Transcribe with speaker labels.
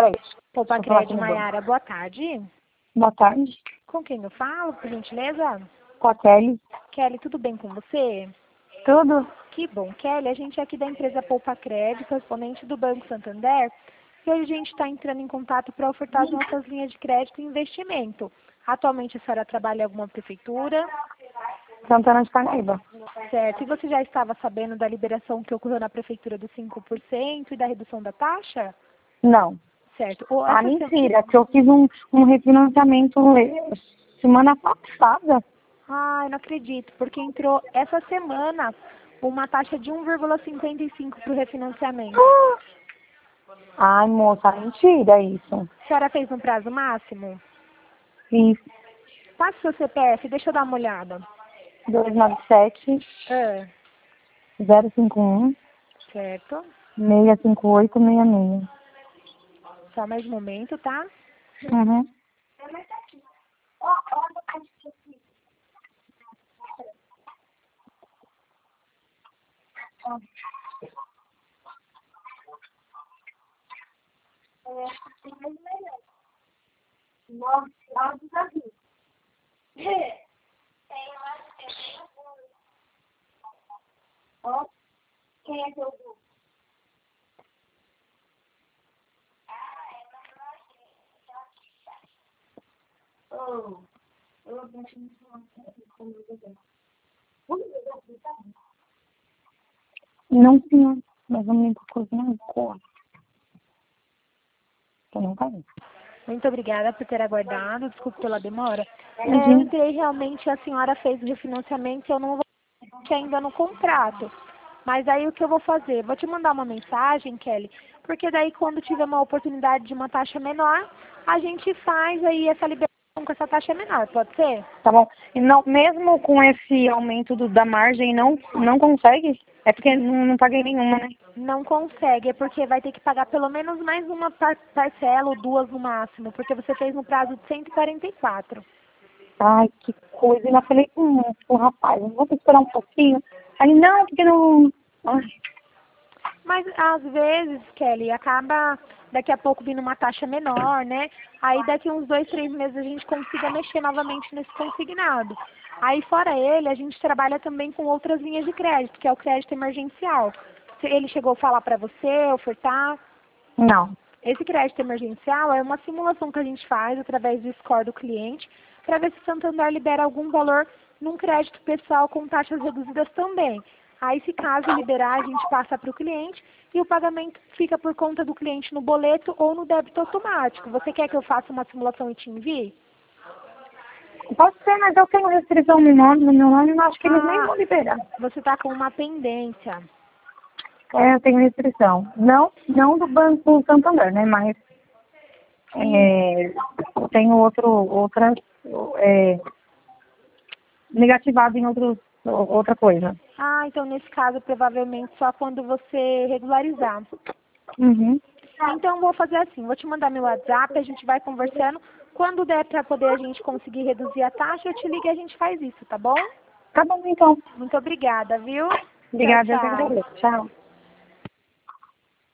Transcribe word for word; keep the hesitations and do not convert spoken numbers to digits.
Speaker 1: peraí.
Speaker 2: Poupa
Speaker 1: Deixa eu falar aqui
Speaker 2: Crédito,
Speaker 1: no banco.
Speaker 2: Maiara, boa tarde.
Speaker 1: Boa tarde.
Speaker 2: Com quem eu falo, por gentileza?
Speaker 1: Com a Kelly.
Speaker 2: Kelly, tudo bem com você?
Speaker 1: Tudo?
Speaker 2: Que bom. Kelly, a gente é aqui da empresa Poupa Crédito, correspondente do Banco Santander, e hoje a gente está entrando em contato para ofertar as nossas linhas de crédito e investimento. Atualmente a senhora trabalha em alguma prefeitura?
Speaker 1: Santana de Parnaíba.
Speaker 2: Certo. E você já estava sabendo da liberação que ocorreu na prefeitura dos cinco por cento e da redução da taxa?
Speaker 1: Não.
Speaker 2: Certo. Ou
Speaker 1: Ah,
Speaker 2: essa se-
Speaker 1: mentira, que eu fiz um, um refinanciamento eh, semana passada.
Speaker 2: Ah, eu não acredito, porque entrou essa semana uma taxa de um vírgula cinquenta e cinco para o refinanciamento.
Speaker 1: Ai, moça, mentira isso.
Speaker 2: A senhora fez no prazo máximo?
Speaker 1: Fiz
Speaker 2: Passe seu C P F, deixa eu dar uma olhada.
Speaker 1: dois nove sete,
Speaker 2: Ah,
Speaker 1: zero cinco um,
Speaker 2: certo.
Speaker 1: seis cinco oito seis seis.
Speaker 2: Só mais um momento, tá?
Speaker 1: Uhum. Não, senhor. Mas vamos ir para cozinhar agora. Eu não caí.
Speaker 2: Muito obrigada por ter aguardado, desculpe pela demora. É, eu
Speaker 1: Imagina.
Speaker 2: entrei realmente, a senhora fez o refinanciamento e eu não vou ainda no contrato. Mas aí o que eu vou fazer? Vou te mandar uma mensagem, Kelly, porque daí quando tiver uma oportunidade de uma taxa menor, a gente faz aí essa liberação com essa taxa menor, pode ser?
Speaker 1: Tá bom. E não, mesmo com esse aumento do, da margem, não, não consegue? É porque não, não paguei nenhuma, né?
Speaker 2: Não consegue, é porque vai ter que pagar pelo menos mais uma par parcela ou duas no máximo, porque você fez no prazo de cento e quarenta e quatro.
Speaker 1: Ai, que coisa. Ainda falei com o rapaz, vou ter que esperar um pouquinho. Aí, não, porque não... Ai,
Speaker 2: Mas às vezes, Kelly, acaba daqui a pouco vindo uma taxa menor, né? Aí daqui uns dois, três meses a gente consiga mexer novamente nesse consignado. Aí fora ele, a gente trabalha também com outras linhas de crédito, que é o crédito emergencial. Se ele chegou a falar para você, ofertar?
Speaker 1: não.
Speaker 2: Esse crédito emergencial é uma simulação que a gente faz através do score do cliente para ver se o Santander libera algum valor num crédito pessoal com taxas reduzidas também. Aí, se caso liberar, a gente passa para o cliente e o pagamento fica por conta do cliente no boleto ou no débito automático. Você quer que eu faça uma simulação e te envie?
Speaker 1: Pode ser, mas eu tenho restrição no nome, no meu nome, eu acho que eles nem
Speaker 2: Ah,
Speaker 1: vão liberar.
Speaker 2: você está com uma pendência.
Speaker 1: É, eu tenho restrição. Não, não do Banco Santander, né? Mas é, eu tenho outro, outras, é, negativado em outros, outra coisa.
Speaker 2: Ah, então nesse caso, provavelmente só quando você regularizar.
Speaker 1: Uhum.
Speaker 2: Então, vou fazer assim, vou te mandar meu WhatsApp, a gente vai conversando. Quando der para poder a gente conseguir reduzir a taxa, eu te ligo e a gente faz isso, tá bom?
Speaker 1: Tá bom, então.
Speaker 2: Muito obrigada, viu? Tchau,
Speaker 1: Obrigada, eu que
Speaker 2: tchau.
Speaker 1: agradeço. Tchau.